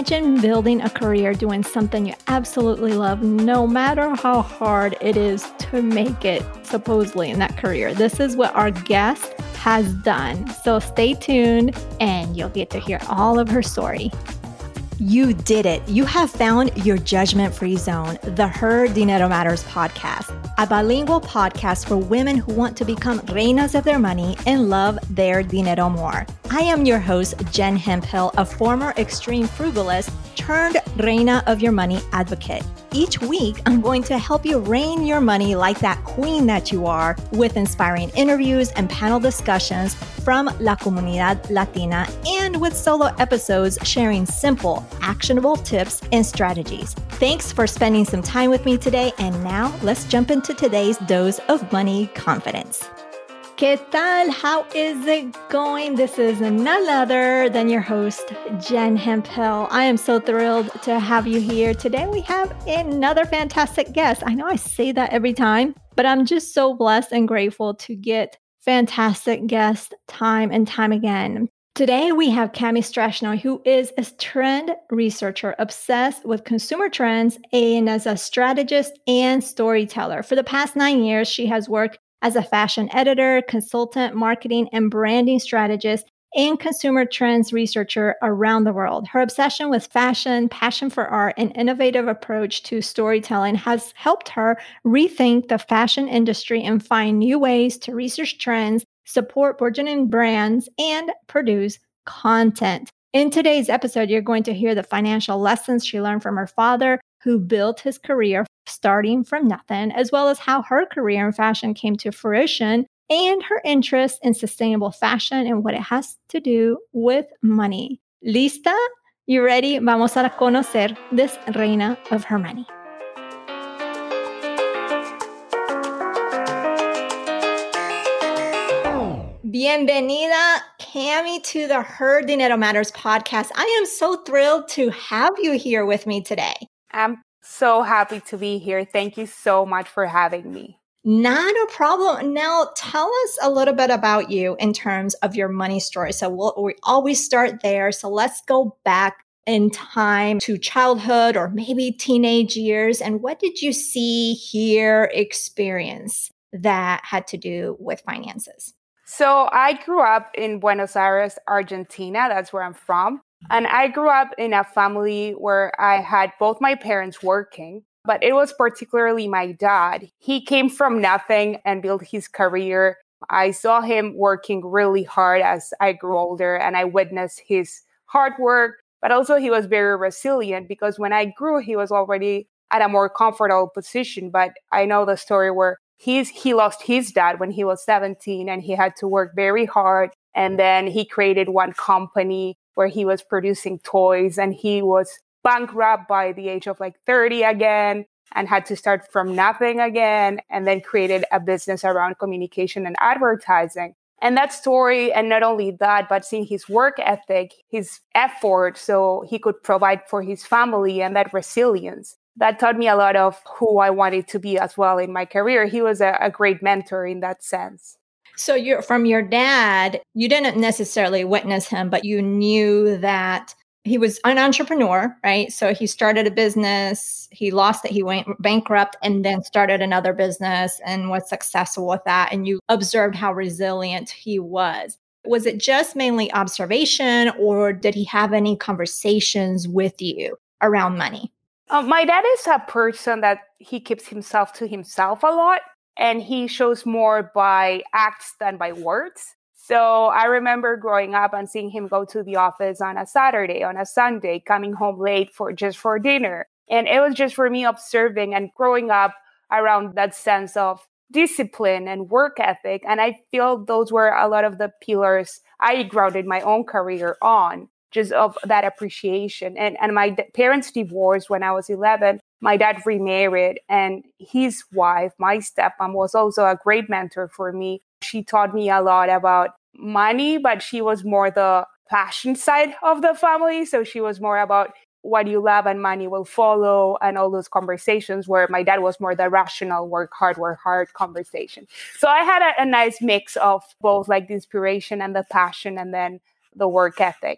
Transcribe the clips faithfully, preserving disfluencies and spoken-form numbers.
Imagine building a career doing something you absolutely love, no matter how hard it is to make it, supposedly, in that career. This is what our guest has done. So stay tuned and you'll get to hear all of her story. You did it. You have found your judgment-free zone, the Her Dinero Matters podcast, a bilingual podcast for women who want to become reinas of their money and love their dinero more. I am your host, Jen Hemphill, a former extreme frugalist turned reina of your money advocate. Each week, I'm going to help you reign your money like that queen that you are with inspiring interviews and panel discussions from La Comunidad Latina and with solo episodes sharing simple, actionable tips and strategies. Thanks for spending some time with me today. And now let's jump into today's dose of money confidence. ¿Qué tal? How is it going? This is none other than your host, Jen Hemphill. I am so thrilled to have you here. Today we have another fantastic guest. I know I say that every time, but I'm just so blessed and grateful to get fantastic guests time and time again. Today we have Cami Strashnoy, who is a trend researcher obsessed with consumer trends and as a strategist and storyteller. For the past nine years, she has worked as a fashion editor, consultant, marketing, and branding strategist, and consumer trends researcher around the world. Her obsession with fashion, passion for art, and innovative approach to storytelling has helped her rethink the fashion industry and find new ways to research trends, support burgeoning brands, and produce content. In today's episode, you're going to hear the financial lessons she learned from her father, who built his career starting from nothing, as well as how her career in fashion came to fruition and her interest in sustainable fashion and what it has to do with money. ¿Lista? You ready? Vamos a conocer this reina of her money. Bienvenida, Cami, to the Her Dinero Matters podcast. I am so thrilled to have you here with me today. I'm so happy to be here. Thank you so much for having me. Not a problem. Now, tell us a little bit about you in terms of your money story. So we'll, we always start there. So let's go back in time to childhood or maybe teenage years. And what did you see, hear, experience that had to do with finances? So I grew up in Buenos Aires, Argentina. That's where I'm from. And I grew up in a family where I had both my parents working, but it was particularly my dad. He came from nothing and built his career. I saw him working really hard as I grew older, and I witnessed his hard work, but also he was very resilient because when I grew, he was already at a more comfortable position. But I know the story where he's, he lost his dad when he was seventeen and he had to work very hard. And then he created one company where he was producing toys, and he was bankrupt by the age of like thirty again and had to start from nothing again, and then created a business around communication and advertising. And that story, and not only that, but seeing his work ethic, his effort, so he could provide for his family and that resilience, that taught me a lot of who I wanted to be as well in my career. He was a, a great mentor in that sense. So you're from your dad, you didn't necessarily witness him, but you knew that he was an entrepreneur, right? So he started a business, he lost it, he went bankrupt, and then started another business and was successful with that. And you observed how resilient he was. Was it just mainly observation, or did he have any conversations with you around money? Uh, my dad is a person that he keeps himself to himself a lot. And he shows more by acts than by words. So I remember growing up and seeing him go to the office on a Saturday, on a Sunday, coming home late for just for dinner. And it was just for me observing and growing up around that sense of discipline and work ethic. And I feel those were a lot of the pillars I grounded my own career on, just of that appreciation. And, and my d- parents divorced when I was eleven. My dad remarried, and his wife, my stepmom, was also a great mentor for me. She taught me a lot about money, but she was more the passion side of the family. So she was more about what you love and money will follow and all those conversations, where my dad was more the rational work hard, work hard conversation. So I had a, a nice mix of both like the inspiration and the passion and then the work ethic.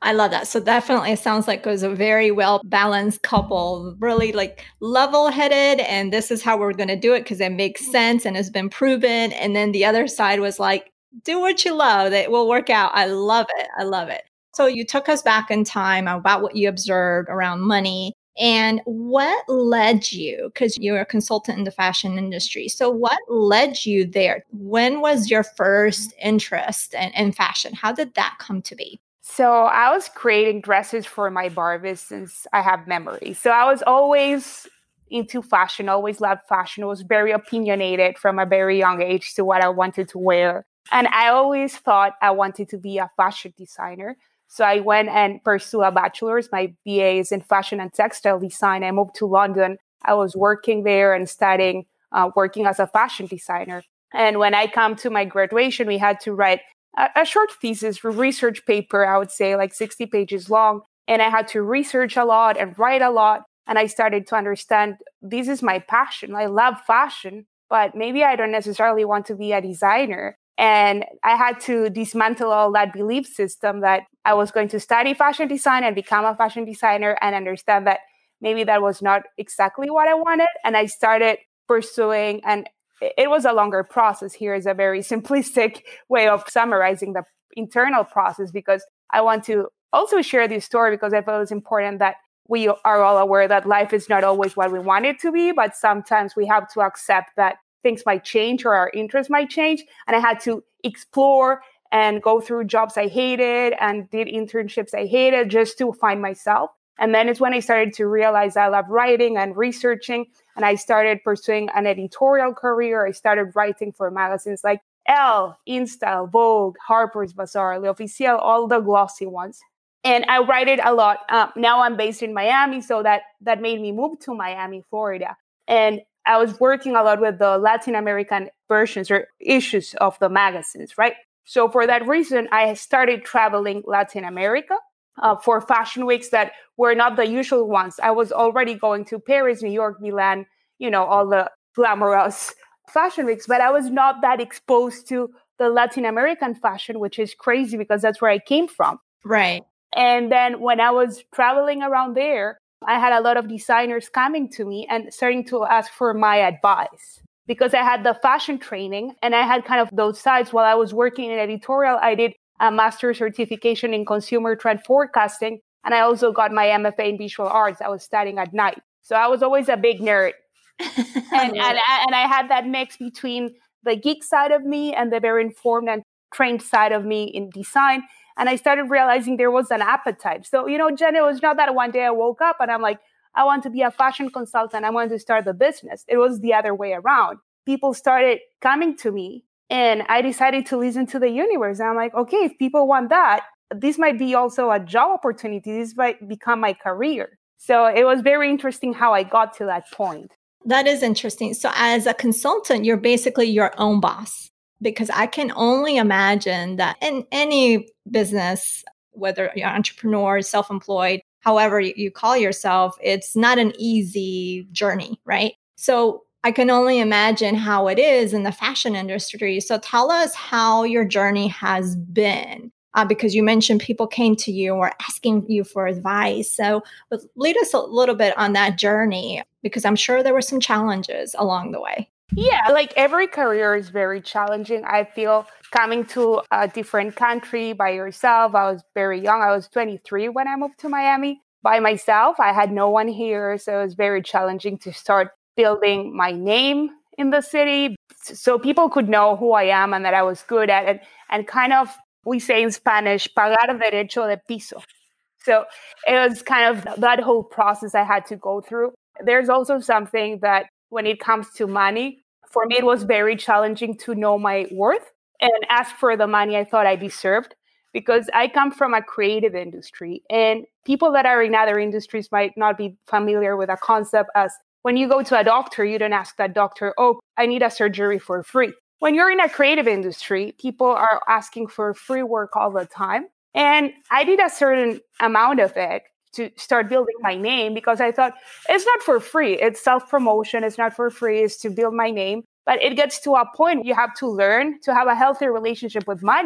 I love that. So definitely it sounds like it was a very well balanced couple, really like level headed. And this is how we're going to do it because it makes sense and has been proven. And then the other side was like, do what you love. It will work out. I love it. I love it. So you took us back in time about what you observed around money and what led you, because you're a consultant in the fashion industry. So what led you there? When was your first interest in, in fashion? How did that come to be? So I was creating dresses for my Barbies since I have memory. So I was always into fashion, always loved fashion. I was very opinionated from a very young age to what I wanted to wear. And I always thought I wanted to be a fashion designer. So I went and pursued a bachelor's. My B A is in fashion and textile design. I moved to London. I was working there and studying, uh, working as a fashion designer. And when I come to my graduation, we had to write a, a short thesis, research paper, I would say like sixty pages long. And I had to research a lot and write a lot. And I started to understand this is my passion. I love fashion, but maybe I don't necessarily want to be a designer. And I had to dismantle all that belief system that I was going to study fashion design and become a fashion designer and understand that maybe that was not exactly what I wanted. And I started pursuing, and it was a longer process. Here is a very simplistic way of summarizing the internal process, because I want to also share this story because I feel it's important that we are all aware that life is not always what we want it to be, but sometimes we have to accept that things might change or our interests might change. And I had to explore and go through jobs I hated and did internships I hated just to find myself. And then it's when I started to realize I love writing and researching. And I started pursuing an editorial career. I started writing for magazines like Elle, InStyle, Vogue, Harper's Bazaar, L'Officiel, all the glossy ones. And I write it a lot. Um, now I'm based in Miami, so that, that made me move to Miami, Florida. And I was working a lot with the Latin American versions or issues of the magazines, right? So for that reason, I started traveling Latin America uh, for fashion weeks that were not the usual ones. I was already going to Paris, New York, Milan, you know, all the glamorous fashion weeks, but I was not that exposed to the Latin American fashion, which is crazy because that's where I came from. Right. And then when I was traveling around there, I had a lot of designers coming to me and starting to ask for my advice because I had the fashion training and I had kind of those sides. While I was working in editorial, I did a master's certification in consumer trend forecasting. And I also got my M F A in visual arts. I was studying at night. So I was always a big nerd. and, and, I, and I had that mix between the geek side of me and the very informed and trained side of me in design. And I started realizing there was an appetite. So, you know, Jen, it was not that one day I woke up and I'm like, I want to be a fashion consultant. I want to start the business. It was the other way around. People started coming to me and I decided to listen to the universe. And I'm like, okay, if people want that, this might be also a job opportunity. This might become my career. So it was very interesting how I got to that point. That is interesting. So as a consultant, you're basically your own boss. Because I can only imagine that in any business, whether you're an entrepreneur, self-employed, however you call yourself, it's not an easy journey, right? So I can only imagine how it is in the fashion industry. So tell us how your journey has been, uh, because you mentioned people came to you or asking you for advice. So lead us a little bit on that journey, because I'm sure there were some challenges along the way. Yeah, like every career is very challenging. I feel coming to a different country by yourself. I was very young. I was twenty-three when I moved to Miami by myself. I had no one here. So it was very challenging to start building my name in the city so people could know who I am and that I was good at it. And kind of, we say in Spanish, pagar derecho de piso. So it was kind of that whole process I had to go through. There's also something that when it comes to money, for me, it was very challenging to know my worth and ask for the money I thought I deserved, because I come from a creative industry and people that are in other industries might not be familiar with a concept as when you go to a doctor, you don't ask that doctor, oh, I need a surgery for free. When you're in a creative industry, people are asking for free work all the time. And I did a certain amount of it to start building my name because I thought it's not for free. It's self-promotion. It's not for free. It's to build my name. But it gets to a point you have to learn to have a healthy relationship with money,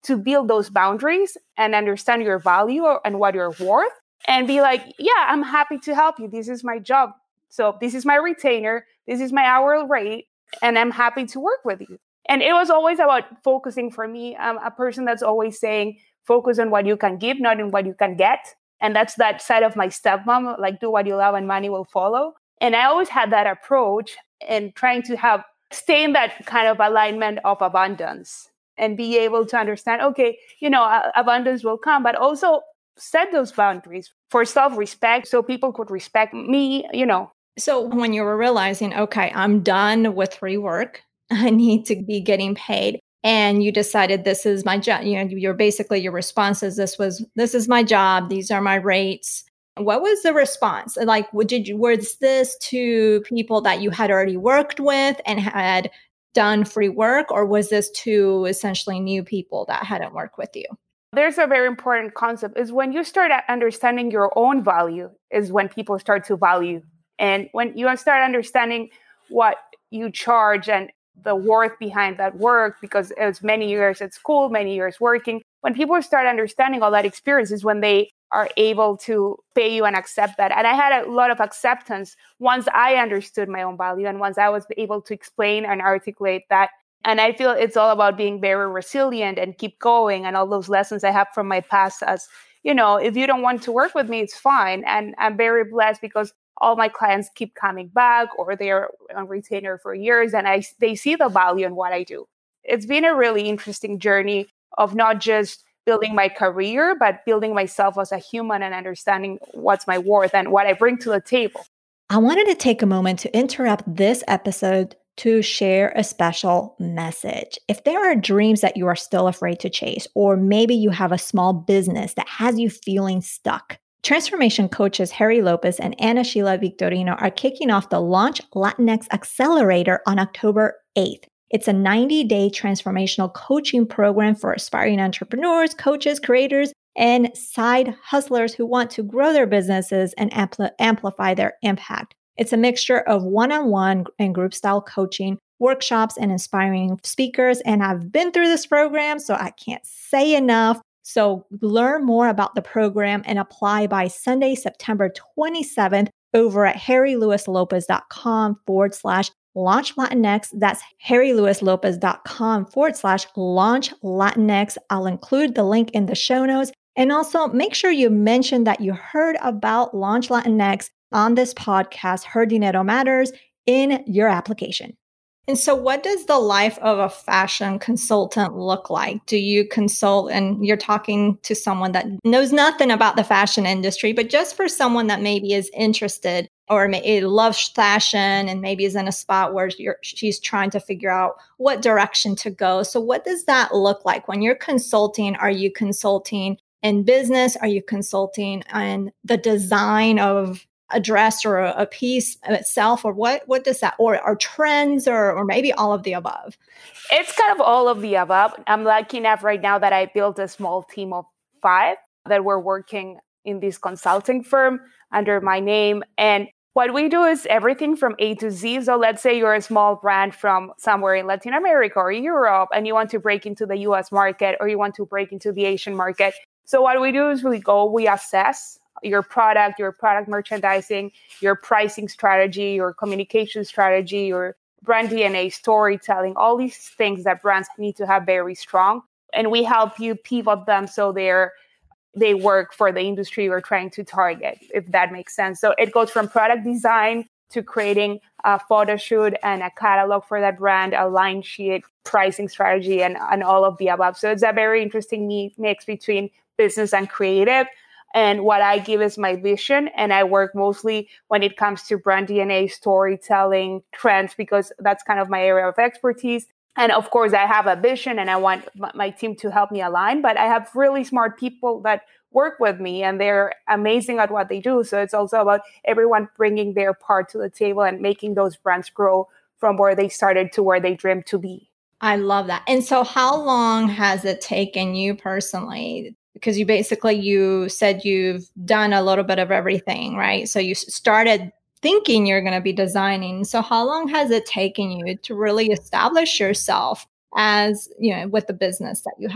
to build those boundaries and understand your value and what you're worth and be like, yeah, I'm happy to help you. This is my job. So this is my retainer. This is my hourly rate. And I'm happy to work with you. And it was always about focusing for me. I'm a person that's always saying, focus on what you can give, not on what you can get. And that's that side of my stepmom, like do what you love and money will follow. And I always had that approach and trying to have, stay in that kind of alignment of abundance and be able to understand, okay, you know, abundance will come, but also set those boundaries for self-respect so people could respect me, you know. So when you were realizing, okay, I'm done with free work, I need to be getting paid, and you decided this is my job, you know, you're basically, your response is this was, this is my job, these are my rates. What was the response? Like, what did you, was this to people that you had already worked with and had done free work, or was this to essentially new people that hadn't worked with you? There's a very important concept is when you start understanding your own value is when people start to value. And when you start understanding what you charge and the worth behind that work, because it was many years at school, many years working, when people start understanding all that experience is when they are able to pay you and accept that. And I had a lot of acceptance once I understood my own value and once I was able to explain and articulate that. And I feel it's all about being very resilient and keep going and all those lessons I have from my past as, you know, if you don't want to work with me, it's fine. And I'm very blessed because all my clients keep coming back or they're on retainer for years and I they see the value in what I do. It's been a really interesting journey of not just building my career, but building myself as a human and understanding what's my worth and what I bring to the table. I wanted to take a moment to interrupt this episode to share a special message. If there are dreams that you are still afraid to chase, or maybe you have a small business that has you feeling stuck, transformation coaches Harry Lopez and Ana Sheila Victorino are kicking off the Launch Latinx Accelerator on October eighth. It's a ninety-day transformational coaching program for aspiring entrepreneurs, coaches, creators, and side hustlers who want to grow their businesses and ampl- amplify their impact. It's a mixture of one-on-one and group-style coaching, workshops, and inspiring speakers. And I've been through this program, so I can't say enough. So learn more about the program and apply by Sunday, September twenty-seventh over at harrylewislopez.com forward slash launch Latinx. That's harrylewislopez.com forward slash launch Latinx. I'll include the link in the show notes. And also make sure you mention that you heard about Launch Latinx on this podcast, Her Dinero Matters, in your application. And so what does the life of a fashion consultant look like? Do you consult and you're talking to someone that knows nothing about the fashion industry, but just for someone that maybe is interested or may, loves fashion and maybe is in a spot where you're, she's trying to figure out what direction to go. So what does that look like? When you're consulting, are you consulting in business? Are you consulting on the design of a dress or a, a piece itself, or what, what does that, or, or trends, or, or maybe all of the above? It's kind of all of the above. I'm lucky enough right now that I built a small team of five that we're working in this consulting firm under my name. And what we do is everything from A to Z. So let's say you're a small brand from somewhere in Latin America or Europe, and you want to break into the U S market, or you want to break into the Asian market. So what we do is we go, we assess your product, your product merchandising, your pricing strategy, your communication strategy, your brand D N A, storytelling, all these things that brands need to have very strong. And we help you pivot them so they're they work for the industry you're trying to target, if that makes sense. So it goes from product design to creating a photo shoot and a catalog for that brand, a line sheet, pricing strategy, and, and all of the above. So it's a very interesting mix between business and creative. And what I give is my vision. And I work mostly when it comes to brand D N A, storytelling, trends, because that's kind of my area of expertise. And of course, I have a vision and I want my team to help me align. But I have really smart people that work with me and they're amazing at what they do. So it's also about everyone bringing their part to the table and making those brands grow from where they started to where they dreamed to be. I love that. And so how long has it taken you personally? Because you basically, you said you've done a little bit of everything, right? So you started thinking you're going to be designing. So how long has it taken you to really establish yourself as, you know, with the business that you have?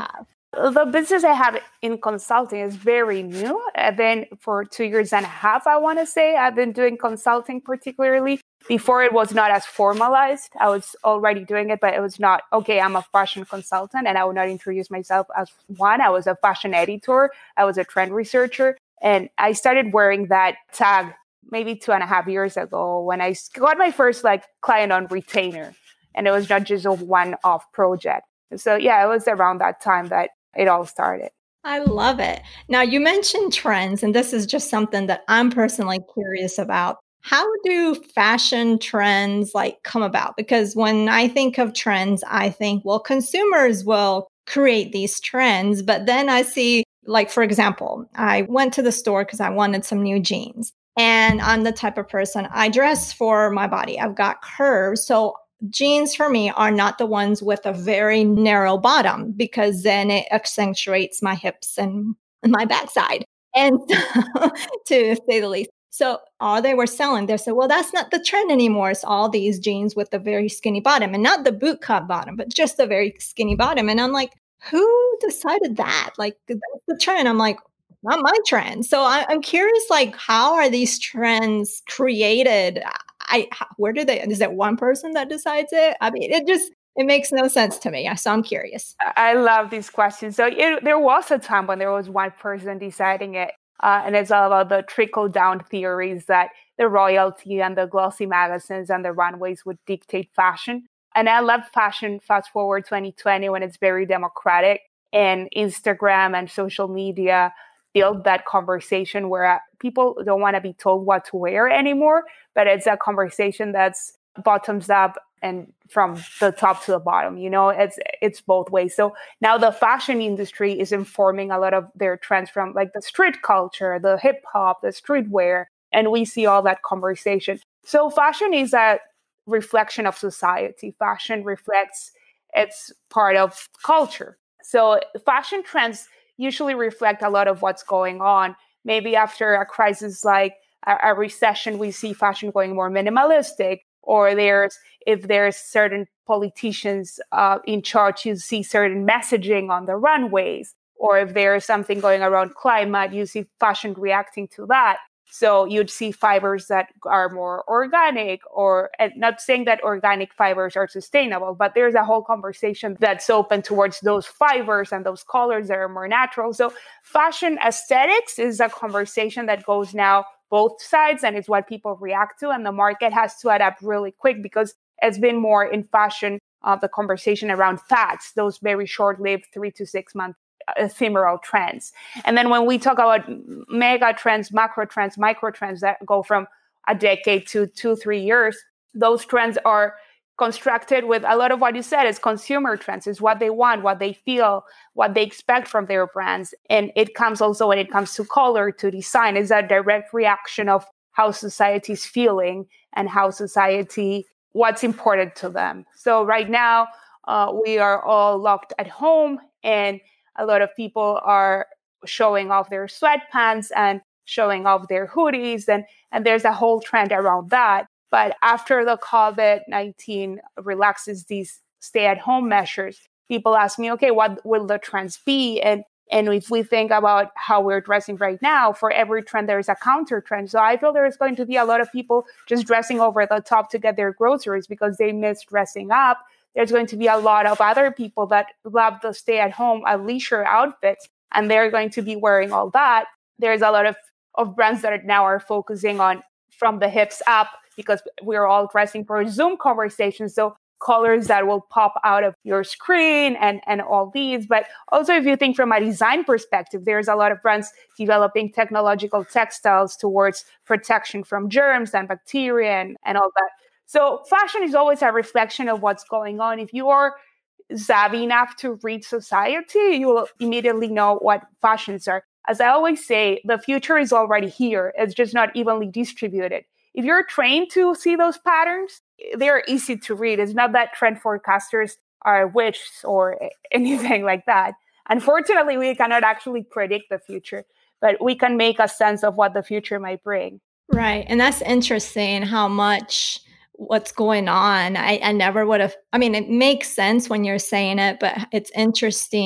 The business I have in consulting is very new. I've been for two years and a half, I want to say. I've been doing consulting particularly. Before it was not as formalized. I was already doing it, but it was not, okay, I'm a fashion consultant and I would not introduce myself as one. I was a fashion editor. I was a trend researcher. And I started wearing that tag maybe two and a half years ago when I got my first like client on retainer. And it was not just a one-off project. So yeah, it was around that time that it all started. I love it. Now, you mentioned trends, and this is just something that I'm personally curious about. How do fashion trends like come about? Because when I think of trends, I think, well, consumers will create these trends. But then I see, like, for example, I went to the store because I wanted some new jeans. And I'm the type of person, I dress for my body. I've got curves. So jeans for me are not the ones with a very narrow bottom because then it accentuates my hips and my backside. And to say the least. So all they were selling, they said, well, that's not the trend anymore. It's all these jeans with a very skinny bottom and not the boot cut bottom, but just a very skinny bottom. And I'm like, who decided that? Like, that's the trend. I'm like, not my trend. So I, I'm curious, like, how are these trends created? I, where do they, is it one person that decides it? I mean, it just, it makes no sense to me. So I'm curious. I love these questions. So it, there was a time when there was one person deciding it. Uh, and it's all about the trickle-down theories that the royalty and the glossy magazines and the runways would dictate fashion. And I love fashion fast forward twenty twenty when it's very democratic and Instagram and social media build that conversation where people don't want to be told what to wear anymore, but it's a conversation that's bottoms up and from the top to the bottom, you know, it's it's both ways. So now the fashion industry is informing a lot of their trends from like the street culture, the hip hop, the streetwear, and we see all that conversation. So fashion is a reflection of society. Fashion reflects, it's part of culture. So fashion trends usually reflect a lot of what's going on. Maybe after a crisis like a, a recession, we see fashion going more minimalistic. Or there's, if there's certain politicians uh, in charge, you see certain messaging on the runways. Or if there's something going around climate, you see fashion reacting to that. So you'd see fibers that are more organic, or and not saying that organic fibers are sustainable, but there's a whole conversation that's open towards those fibers and those colors that are more natural. So fashion aesthetics is a conversation that goes now both sides, and it's what people react to. And the market has to adapt really quick because it's been more in fashion, uh, the conversation around fads, those very short-lived three to six month ephemeral trends. And then when we talk about mega trends, macro trends, micro trends that go from a decade to two, three years, those trends are constructed with a lot of what you said is consumer trends, is what they want, what they feel, what they expect from their brands. And it comes also when it comes to color, to design, is a direct reaction of how society is feeling and how society, what's important to them. So right now, uh, we are all locked at home and a lot of people are showing off their sweatpants and showing off their hoodies. And, and there's a whole trend around that. But after the COVID nineteen relaxes these stay-at-home measures, people ask me, okay, what will the trends be? And and if we think about how we're dressing right now, for every trend, there's a counter trend. So I feel there is going to be a lot of people just dressing over the top to get their groceries because they miss dressing up. There's going to be a lot of other people that love the stay-at-home uh, leisure outfits, and they're going to be wearing all that. There's a lot of, of brands that are now are focusing on from the hips up, because we're all dressing for Zoom conversations. So colors that will pop out of your screen and, and all these. But also, if you think from a design perspective, there's a lot of brands developing technological textiles towards protection from germs and bacteria and, and all that. So fashion is always a reflection of what's going on. If you are savvy enough to read society, you will immediately know what fashions are. As I always say, the future is already here. It's just not evenly distributed. If you're trained to see those patterns, they're easy to read. It's not that trend forecasters are witches or anything like that. Unfortunately, we cannot actually predict the future, but we can make a sense of what the future might bring. Right. And that's interesting how much what's going on. I, I never would have, I mean, it makes sense when you're saying it, but it's interesting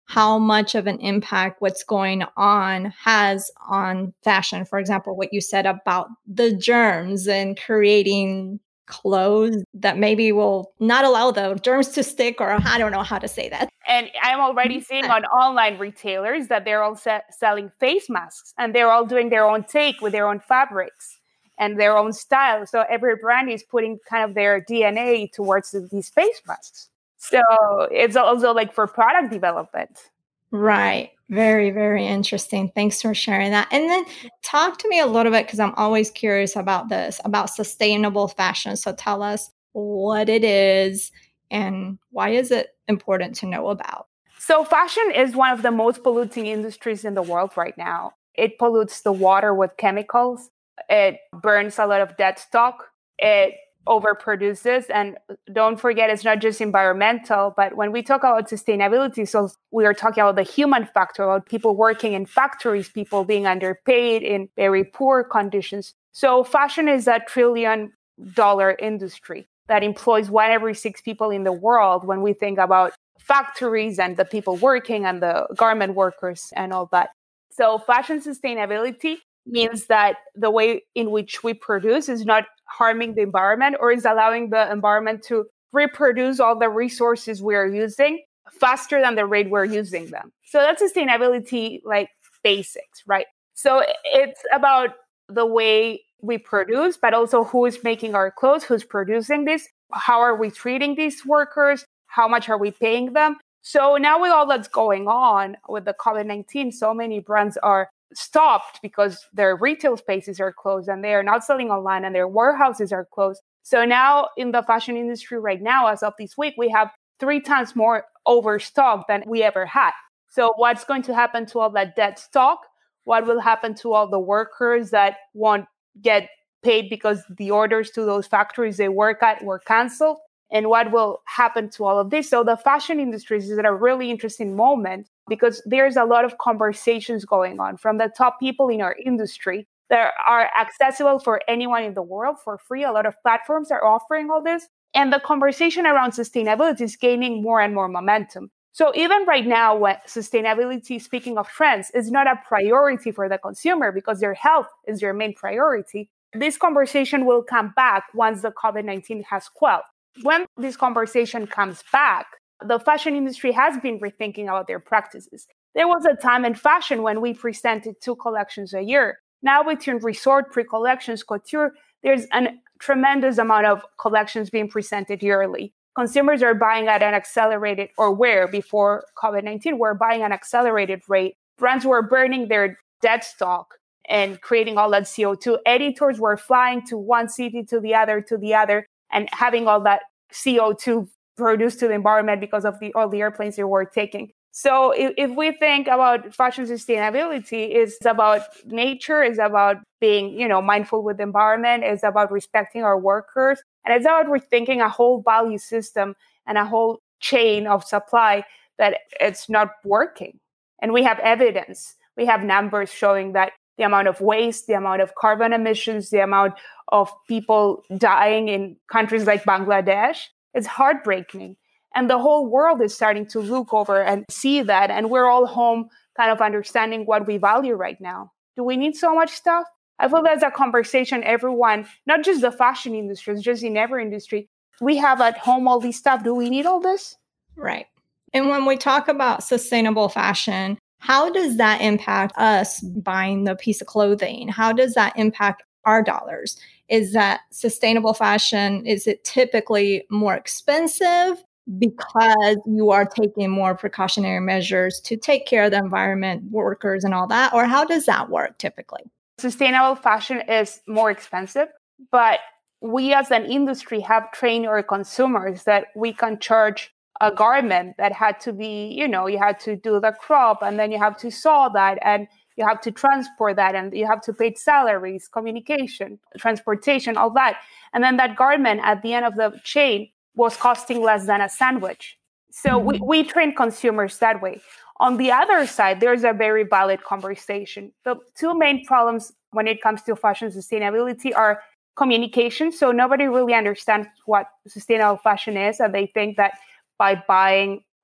how much of an impact what's going on has on fashion. For example, what you said about the germs and creating clothes that maybe will not allow the germs to stick, or I don't know how to say that. And I'm already seeing on online retailers that they're all se- selling face masks, and they're all doing their own take with their own fabrics and their own style. So every brand is putting kind of their D N A towards these face masks. So it's also like for product development. Right. Very, very interesting. Thanks for sharing that. And then talk to me a little bit, because I'm always curious about this, about sustainable fashion. So tell us what it is and why is it important to know about? So fashion is one of the most polluting industries in the world right now. It pollutes the water with chemicals. It burns a lot of dead stock. It overproduces. And don't forget, it's not just environmental, but when we talk about sustainability, so we are talking about the human factor, about people working in factories, people being underpaid in very poor conditions. So fashion is a trillion dollar industry that employs one every six people in the world when we think about factories and the people working and the garment workers and all that. So fashion sustainability means that the way in which we produce is not harming the environment, or is allowing the environment to reproduce all the resources we are using faster than the rate we're using them. So that's sustainability, like basics, right? So it's about the way we produce, but also who is making our clothes, who's producing this, how are we treating these workers, how much are we paying them? So now with all that's going on with the COVID nineteen, so many brands are stopped because their retail spaces are closed and they are not selling online and their warehouses are closed. So now in the fashion industry right now, as of this week, we have three times more overstock than we ever had. So what's going to happen to all that dead stock? What will happen to all the workers that won't get paid because the orders to those factories they work at were canceled? And what will happen to all of this? So the fashion industry is at a really interesting moment because there's a lot of conversations going on from the top people in our industry that are accessible for anyone in the world for free. A lot of platforms are offering all this. And the conversation around sustainability is gaining more and more momentum. So even right now, when sustainability, speaking of trends, is not a priority for the consumer because their health is their main priority, this conversation will come back once the COVID nineteen has quelled. When this conversation comes back, the fashion industry has been rethinking about their practices. There was a time in fashion when we presented two collections a year. Now between resort, pre-collections, couture, there's a tremendous amount of collections being presented yearly. Consumers are buying at an accelerated, or where before COVID nineteen, were buying an accelerated rate. Brands were burning their dead stock and creating all that C O two. Editors were flying to one city to the other, to the other, and having all that C O two produced to the environment because of the all the airplanes they were taking. So if, if we think about fashion sustainability, it's about nature, it's about being, you know, mindful with the environment, it's about respecting our workers, and it's about rethinking a whole value system and a whole chain of supply that it's not working. And we have evidence. We have numbers showing that the amount of waste, the amount of carbon emissions, the amount of people dying in countries like Bangladesh, it's heartbreaking. And the whole world is starting to look over and see that. And we're all home kind of understanding what we value right now. Do we need so much stuff? I feel that's a conversation everyone, not just the fashion industry, it's just in every industry. We have at home all these stuff. Do we need all this? Right. And when we talk about sustainable fashion, how does that impact us buying the piece of clothing? How does that impact our dollars? Is that sustainable fashion, is it typically more expensive because you are taking more precautionary measures to take care of the environment, workers, and all that? Or how does that work typically? Sustainable fashion is more expensive, but we as an industry have trained our consumers that we can charge a garment that had to be, you know, you had to do the crop and then you have to sew that and you have to transport that and you have to pay salaries, communication, transportation, all that. And then that garment at the end of the chain was costing less than a sandwich. So mm-hmm. we, we train consumers that way. On the other side, there's a very valid conversation. The two main problems when it comes to fashion sustainability are communication. So nobody really understands what sustainable fashion is, and they think that by buying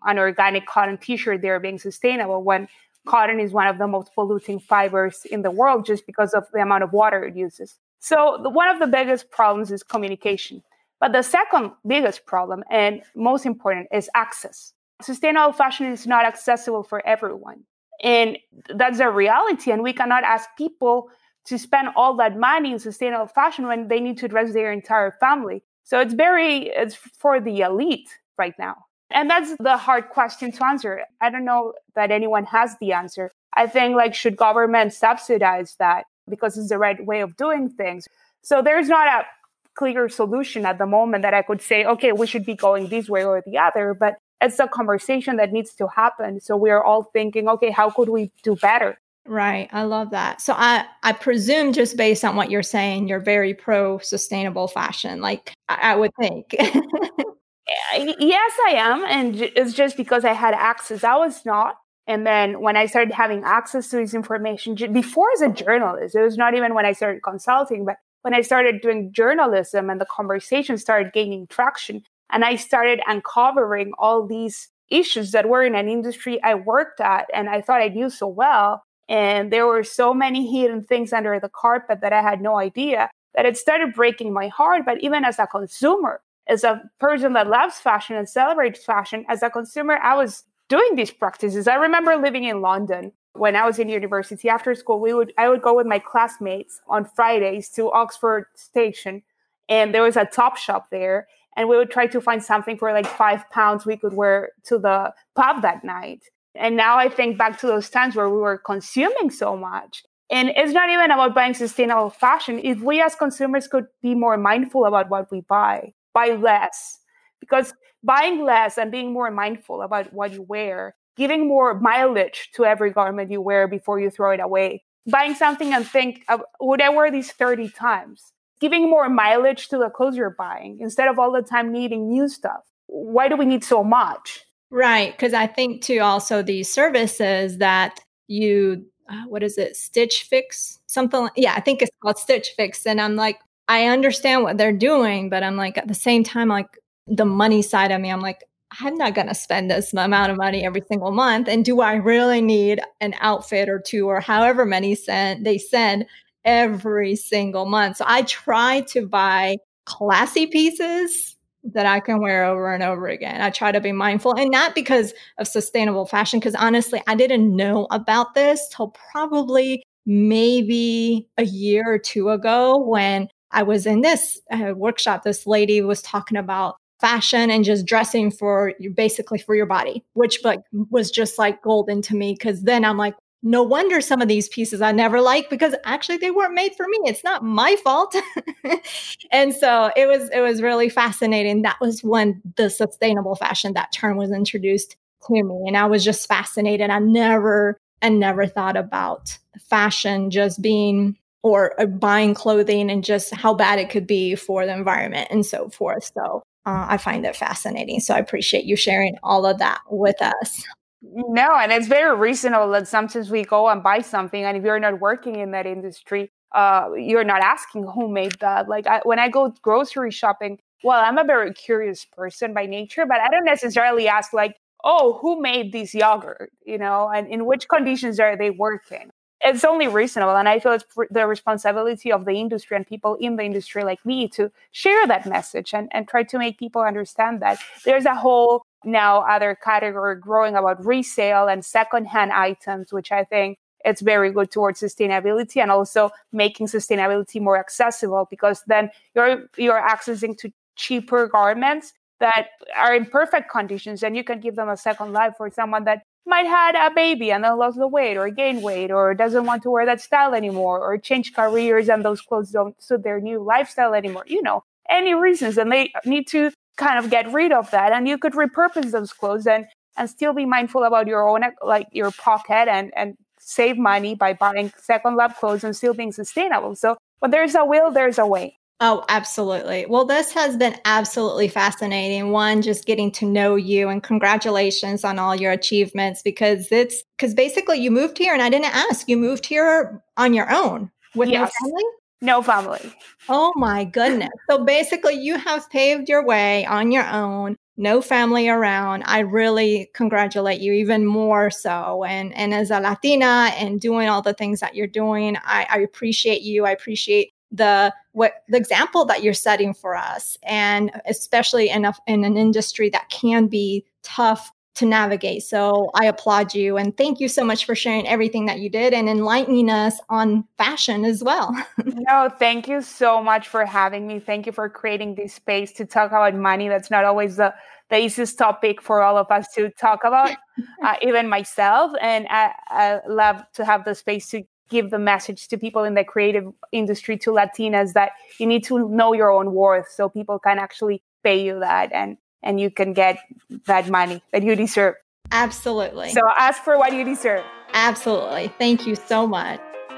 an organic cotton t-shirt there being sustainable when cotton is one of the most polluting fibers in the world just because of the amount of water it uses. So the, one of the biggest problems is communication. But the second biggest problem and most important is access. Sustainable fashion is not accessible for everyone. And that's a reality. And we cannot ask people to spend all that money in sustainable fashion when they need to dress their entire family. So it's very, it's for the elite right now. And that's the hard question to answer. I don't know that anyone has the answer. I think like, should government subsidize that because it's the right way of doing things? So there's not a clear solution at the moment that I could say, okay, we should be going this way or the other, but it's a conversation that needs to happen. So we are all thinking, okay, how could we do better? Right. I love that. So I, I presume just based on what you're saying, you're very pro sustainable fashion. Like I, I would think. Yes, I am. And it's just because I had access. I was not. And then when I started having access to this information, before as a journalist, it was not even when I started consulting, but when I started doing journalism and the conversation started gaining traction, and I started uncovering all these issues that were in an industry I worked at and I thought I knew so well. And there were so many hidden things under the carpet that I had no idea, that it started breaking my heart. But even as a consumer, as a person that loves fashion and celebrates fashion, as a consumer, I was doing these practices. I remember living in London when I was in university. After school, we would I would go with my classmates on Fridays to Oxford Station, and there was a Top Shop there, and we would try to find something for like five pounds we could wear to the pub that night. And now I think back to those times where we were consuming so much. And it's not even about buying sustainable fashion. If we as consumers could be more mindful about what we buy, buy less. Because buying less and being more mindful about what you wear, giving more mileage to every garment you wear before you throw it away, buying something and think, would I wear these thirty times? Giving more mileage to the clothes you're buying instead of all the time needing new stuff. Why do we need so much? Right. Because I think too, also these services that you, uh, what is it? Stitch Fix? Something like, yeah, I think it's called Stitch Fix. And I'm like, I understand what they're doing, but I'm like, at the same time, like the money side of me, I'm like, I'm not going to spend this amount of money every single month. And do I really need an outfit or two or however many send they send every single month? So I try to buy classy pieces that I can wear over and over again. I try to be mindful, and not because of sustainable fashion, because honestly, I didn't know about this till probably maybe a year or two ago when I was in this uh, workshop. This lady was talking about fashion and just dressing for you, basically for your body, which like was just like golden to me. Cause then I'm like, no wonder some of these pieces I never liked, because actually they weren't made for me. It's not my fault. And so it was, it was really fascinating. That was when the sustainable fashion, that term was introduced to me. And I was just fascinated. I never, I never thought about fashion just being or uh, buying clothing and just how bad it could be for the environment and so forth. So uh, I find it fascinating. So I appreciate you sharing all of that with us. No, and it's very reasonable that sometimes we go and buy something, and if you're not working in that industry, uh, you're not asking who made that. Like I, when I go grocery shopping, well, I'm a very curious person by nature, but I don't necessarily ask like, oh, who made this yogurt, you know, and in which conditions are they working? It's only reasonable. And I feel it's the responsibility of the industry and people in the industry like me to share that message and, and try to make people understand that there's a whole now other category growing about resale and secondhand items, which I think it's very good towards sustainability and also making sustainability more accessible, because then you're you're accessing to cheaper garments that are in perfect conditions, and you can give them a second life for someone that might had a baby and then lost the weight or gained weight or doesn't want to wear that style anymore or change careers and those clothes don't suit their new lifestyle anymore. You know, any reasons, and they need to kind of get rid of that. And you could repurpose those clothes and and still be mindful about your own, like your pocket, and and save money by buying second love clothes and still being sustainable. So when there's a will, there's a way. Oh, absolutely. Well, this has been absolutely fascinating. One, just getting to know you, and congratulations on all your achievements, because it's because basically you moved here and I didn't ask. You moved here on your own with Yes. no family? No family. Oh my goodness. So basically you have paved your way on your own. no family around, I really congratulate you even more so. And, and as a Latina and doing all the things that you're doing, I, I appreciate you. I appreciate the what the example that you're setting for us, and especially in a, in an industry that can be tough to navigate. So I applaud you and thank you so much for sharing everything that you did and enlightening us on fashion as well. No, thank you so much for having me. Thank you for creating this space to talk about money. That's not always the, the easiest topic for all of us to talk about, uh, even myself. And I, I love to have the space to give the message to people in the creative industry, to Latinas, that you need to know your own worth so people can actually pay you that and and you can get that money that you deserve. Absolutely. So ask for what you deserve. Absolutely. Thank you so much.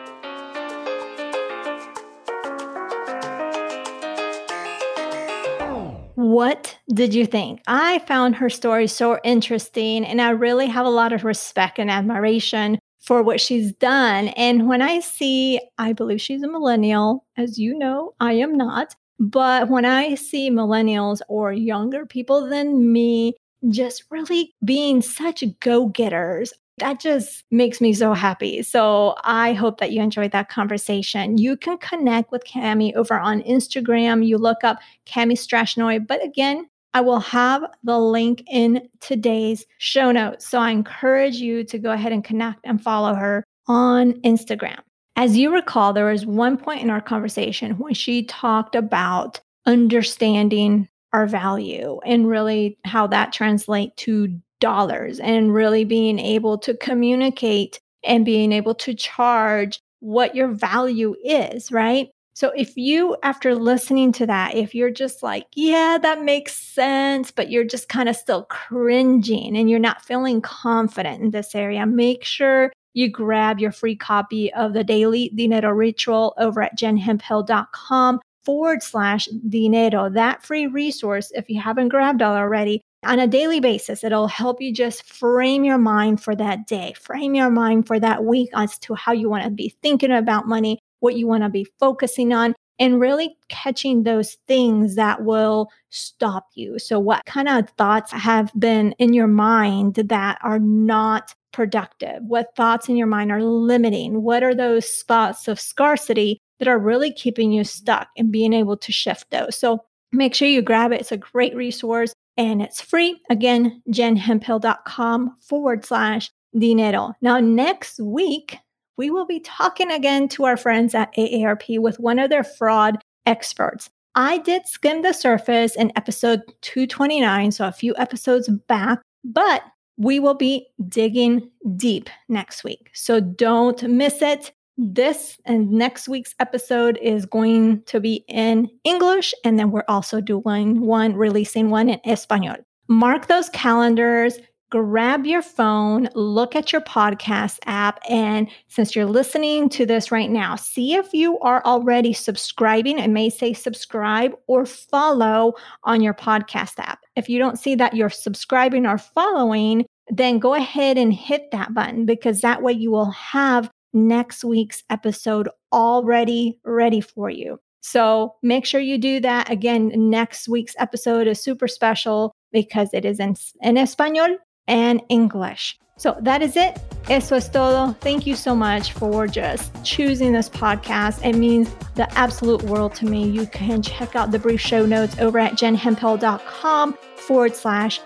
What did you think? I found her story so interesting, and I really have a lot of respect and admiration for what she's done. And when I see, I believe she's a millennial, as you know, I am not. But when I see millennials or younger people than me just really being such go-getters, that just makes me so happy. So I hope that you enjoyed that conversation. You can connect with Cami over on Instagram. You look up Cami Strashnoy. But again, I will have the link in today's show notes. So I encourage you to go ahead and connect and follow her on Instagram. As you recall, there was one point in our conversation when she talked about understanding our value and really how that translates to dollars and really being able to communicate and being able to charge what your value is, right? So if you, after listening to that, if you're just like, yeah, that makes sense, but you're just kind of still cringing and you're not feeling confident in this area, make sure you grab your free copy of the Daily Dinero Ritual over at jenhemphill.com forward slash dinero. That free resource, if you haven't grabbed it already, on a daily basis, it'll help you just frame your mind for that day, frame your mind for that week as to how you want to be thinking about money, what you want to be focusing on, and really catching those things that will stop you. So what kind of thoughts have been in your mind that are not productive? What thoughts in your mind are limiting? What are those thoughts of scarcity that are really keeping you stuck and being able to shift those? So make sure you grab it. It's a great resource and it's free. Again, jenhemphill.com forward slash dinero. Now, next week, we will be talking again to our friends at A A R P with one of their fraud experts. I did skim the surface in episode two twenty-nine, so a few episodes back, but we will be digging deep next week. So don't miss it. This and next week's episode is going to be in English, and then we're also doing one, releasing one in Espanol. Mark those calendars. Grab your phone, look at your podcast app, and since you're listening to this right now, see if you are already subscribing. It may say subscribe or follow on your podcast app. If you don't see that you're subscribing or following, then go ahead and hit that button, because that way you will have next week's episode already ready for you. So make sure you do that. Again, next week's episode is super special because it is in, in Espanol and English. So that is it. Eso es todo. Thank you so much for just choosing this podcast. It means the absolute world to me. You can check out the brief show notes over at jenhemphill.com forward slash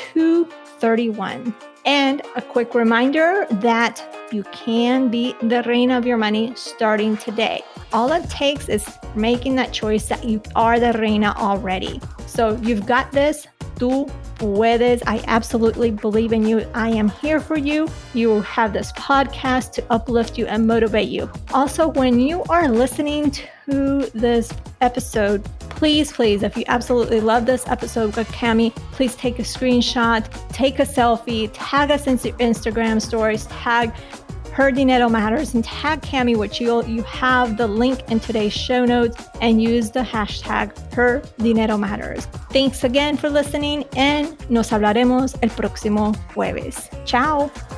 231. And a quick reminder that you can be the reina of your money starting today. All it takes is making that choice that you are the reina already. So you've got this. Tú puedes. I absolutely believe in you. I am here for you. You have this podcast to uplift you and motivate you. Also, when you are listening to this episode, please, please, if you absolutely love this episode with Cami, please take a screenshot, take a selfie, tag us in Instagram stories, tag Her Dinero Matters, and tag Cami, which you'll, you have the link in today's show notes, and use the hashtag Her Dinero Matters. Thanks again for listening, and nos hablaremos el próximo jueves. Ciao.